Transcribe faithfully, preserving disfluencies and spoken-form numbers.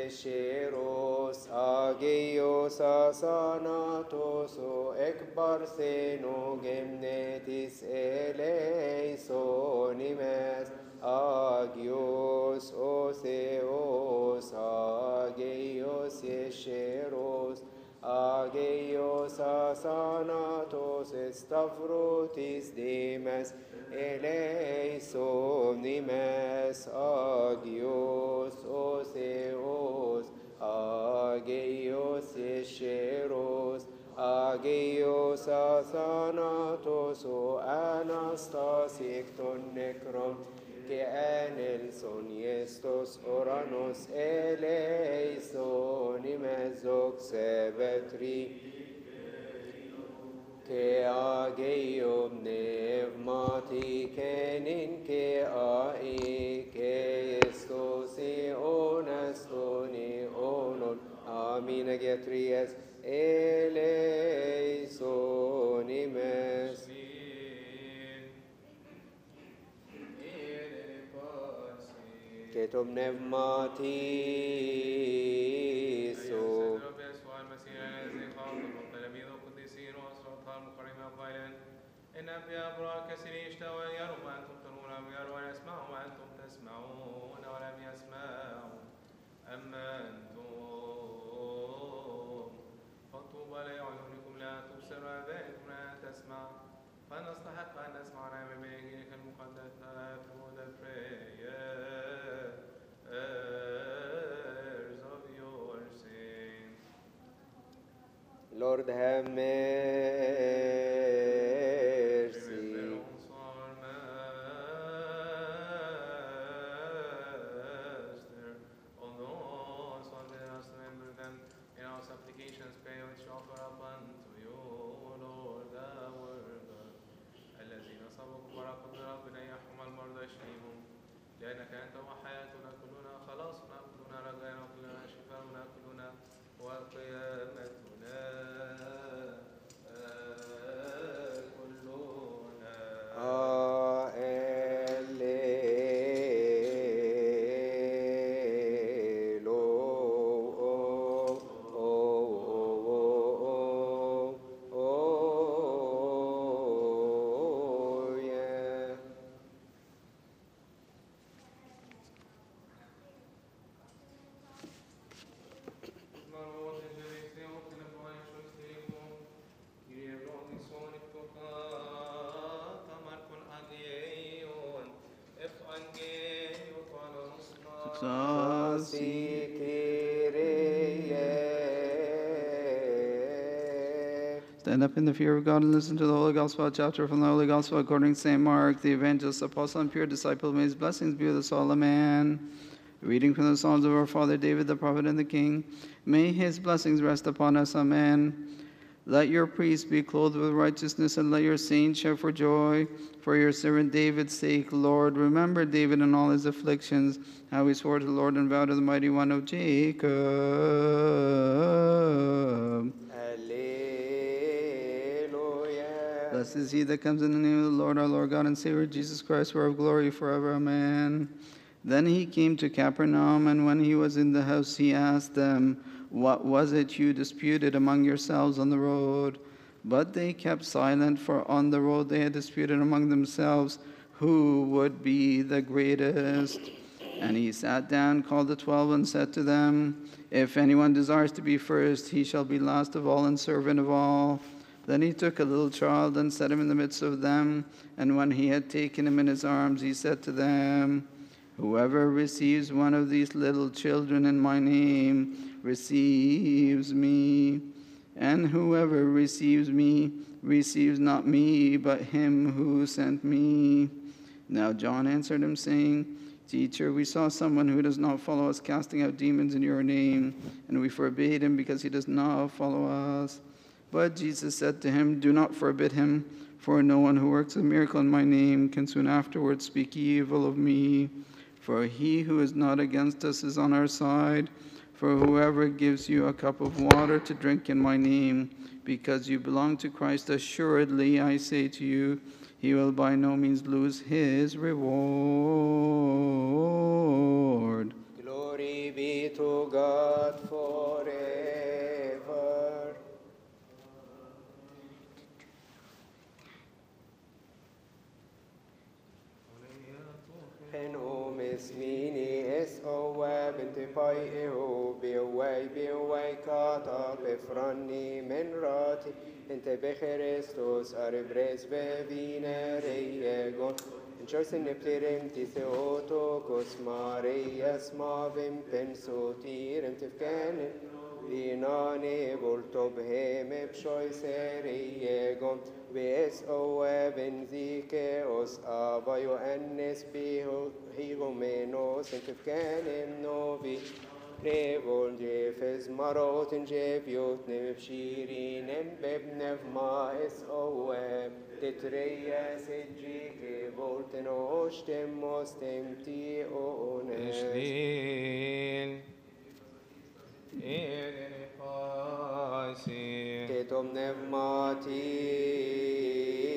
esheros agios asanatos o ekbarseno gemnetis eleisonimes agios oseos agios esheros agios asanatos stavrotis dimes eleisonimes agios oseos agios esheros agios asanatos o anastasicton necron que anelson iestos oranos eleisonimes oxevetri que agium pneumaticenin que ai que estos ionestoni onon amin agiatries eleisonimes que tu pneumatiso إن أنبياء أبرار كثيرين اشتهوا أن يروا وأنتم ترون أم يروا أن يسمعوا وأنتم تسمعون ولم يسمعوا أما أنتم فطوبى لأعينكم لا تبصر وآذانكم لا تسمع فنستحق أن نسمع نعم من إنجيلك المقدس through the prayers of your saints. Lord have mercy. لأنك أنت وحياتنا كلنا خلاصنا كلنا رجانا كلنا شفاؤنا كلنا وقيامتنا Stand up in the fear of God and listen to the Holy Gospel, chapter from the Holy Gospel according to Saint Mark, the evangelist, apostle, and pure disciple. May his blessings be with us all. Amen. Reading from the Psalms of our father David, the prophet and the king. May his blessings rest upon us. Amen. Let your priests be clothed with righteousness, and let your saints shout for joy. For your servant David's sake, Lord, remember David and all his afflictions, how he swore to the Lord and vowed to the mighty one of Jacob. Blessed is he that comes in the name of the Lord, our Lord God and Savior, Jesus Christ, who are of glory forever. Amen. Then he came to Capernaum, and when he was in the house, he asked them, "What was it you disputed among yourselves on the road?" But they kept silent, for on the road they had disputed among themselves who would be the greatest. And he sat down, called the twelve, and said to them, "If anyone desires to be first, he shall be last of all and servant of all." Then he took a little child and set him in the midst of them. And when he had taken him in his arms, he said to them, "Whoever receives one of these little children in my name receives me. And whoever receives me receives not me, but him who sent me." Now John answered him, saying, "Teacher, we saw someone who does not follow us casting out demons in your name, and we forbade him because he does not follow us." But Jesus said to him, "Do not forbid him, for no one who works a miracle in my name can soon afterwards speak evil of me. For he who is not against us is on our side. For whoever gives you a cup of water to drink in my name, because you belong to Christ, assuredly I say to you, he will by no means lose his reward." Glory be to God. اسميني اس او بنت باي او بيواي بيواي كاتا بفرني من راتي انت بخريستوس اربريس بفينا ريغون انشوس نبترم تيثيوتوكوس ماريا سمافم بنسوتيرم تفكان ليناني بولتو بهم بشوي سريغون بيس او بنزيك اوس ابا يوانس بيهو هيغومينوس انتفكان نوفي ريبول جيفز مروت جيبيوت نبشيرين ببنف ما اس او تتريا سجيك بولتن اوشتم مستم تي اونس اشلين إيرين فاسين تتم نفماتي